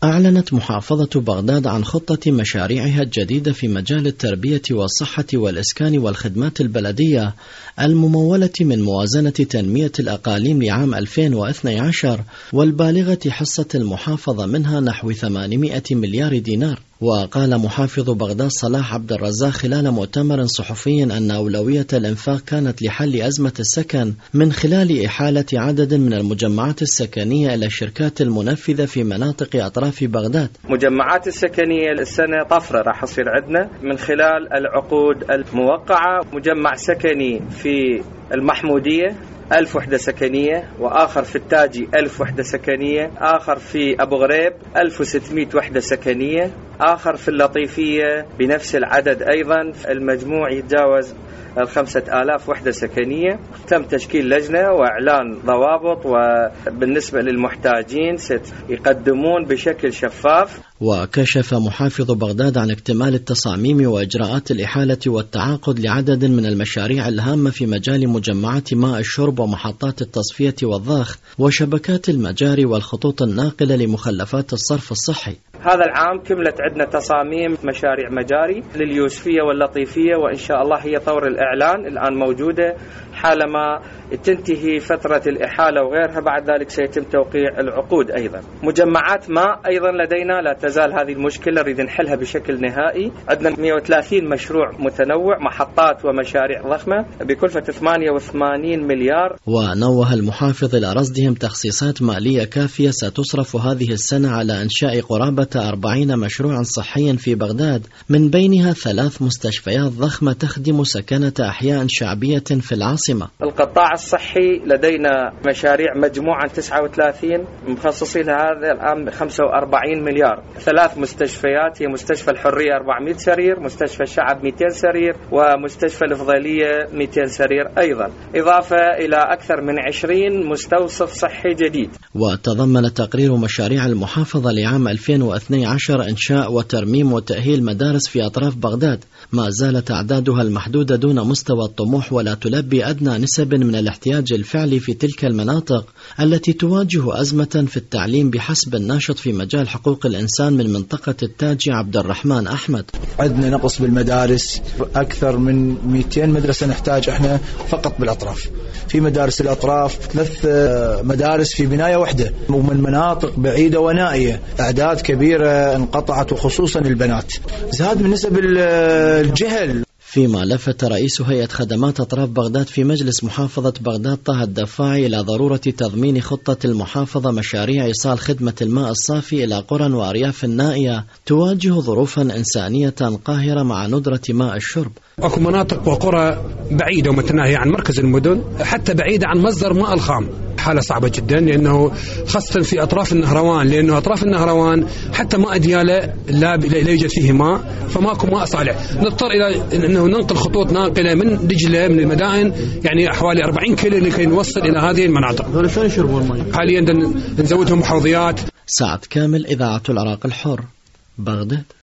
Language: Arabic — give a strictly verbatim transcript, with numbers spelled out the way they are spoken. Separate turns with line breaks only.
أعلنت محافظة بغداد عن خطة مشاريعها الجديدة في مجال التربية والصحة والإسكان والخدمات البلدية الممولة من موازنة تنمية الأقاليم لعام ألفين واثني عشر، والبالغة حصة المحافظة منها نحو ثمانمائة مليار دينار. وقال محافظ بغداد صلاح عبد الرزاق خلال مؤتمر صحفي أن أولوية الإنفاق كانت لحل أزمة السكن من خلال إحالة عدد من المجمعات السكنية إلى الشركات المنفذة في مناطق أطراف بغداد.
مجمعات السكنية السنة طفرة راح يصير عندنا من خلال العقود الموقعة. مجمع سكني في المحمودية ألف وحدة سكنية، وآخر في التاجي ألف وحدة سكنية، آخر في أبو غريب ألف وستمائة وحدة سكنية، آخر في اللطيفية بنفس العدد أيضا. المجموع يتجاوز الخمسة آلاف وحدة سكنية. تم تشكيل لجنة وإعلان ضوابط، وبالنسبة للمحتاجين سيقدمون بشكل شفاف.
وكشف محافظ بغداد عن اكتمال التصاميم وإجراءات الإحالة والتعاقد لعدد من المشاريع الهامة في مجال مجمعات ماء الشرب ومحطات التصفية والضخ وشبكات المجاري والخطوط الناقلة لمخلفات الصرف الصحي.
هذا العام كملت عندنا تصاميم مشاريع مجاري لليوسفية واللطيفية، وإن شاء الله هي طور الإعلان الآن موجودة. حالما تنتهي فترة الإحالة وغيرها بعد ذلك سيتم توقيع العقود. أيضا مجمعات ماء أيضا لدينا لا تزال هذه المشكلة نريد نحلها بشكل نهائي. عندنا مئة وثلاثين مشروع متنوع، محطات ومشاريع ضخمة بكلفة ثمانية وثمانين مليار.
ونوه المحافظ إلى رصدهم تخصيصات مالية كافية ستصرف هذه السنة على إنشاء قرابة أربعين مشروعا صحيا في بغداد، من بينها ثلاث مستشفيات ضخمة تخدم سكنة أحياء شعبية في العاصمة.
القطاع الصحي لدينا مشاريع مجموعا تسعة وثلاثين مخصصين هذا الآن خمسة وأربعين مليار. ثلاث مستشفيات هي مستشفى الحرية أربعمائة سرير، مستشفى الشعب مئتين سرير، ومستشفى الفضيلية مئتين سرير أيضا، إضافة إلى أكثر من عشرين مستوصف صحي جديد.
وتضمن تقرير مشاريع المحافظة لعام ألفين واثني عشر إنشاء وترميم وتأهيل مدارس في أطراف بغداد ما زالت أعدادها المحدودة دون مستوى الطموح ولا تلبي أدنى نسب من الاحتياج الفعلي في تلك المناطق التي تواجه أزمة في التعليم بحسب الناشط في مجال حقوق الإنسان من منطقة التاجي عبد الرحمن أحمد.
عندنا نقص بالمدارس، أكثر من مئتين مدرسة نحتاج إحنا فقط بالأطراف. في مدارس الأطراف ثلاث مدارس في بناية واحدة، ومن مناطق بعيدة ونائية أعداد كبيرة انقطعت، وخصوصا البنات. زاد من نسب الجهل.
فيما لفت رئيس هيئة خدمات أطراف بغداد في مجلس محافظة بغداد طه الدفاعي إلى ضرورة تضمين خطة المحافظة مشاريع إيصال خدمة الماء الصافي إلى قرى وأرياف نائية تواجه ظروفا إنسانية قاهرة مع ندرة ماء الشرب.
أكو مناطق وقرى بعيدة ومتناهية عن مركز المدن، حتى بعيدة عن مصدر ماء الخام. حالة صعبة جدا، لأنه خاصة في أطراف النهروان، لأنه أطراف النهروان حتى ماء ديالة لا, لا يوجد فيه ماء، فماكو ماء صالح. نضطر إلى أنه ننقل خطوط ناقلة من دجلة من المدائن، يعني حوالي أربعين كيلو لكي نوصل إلى هذه المناطق. حاليا نزودهم حوضيات.
سعد كامل، إذاعة العراق الحر، بغداد.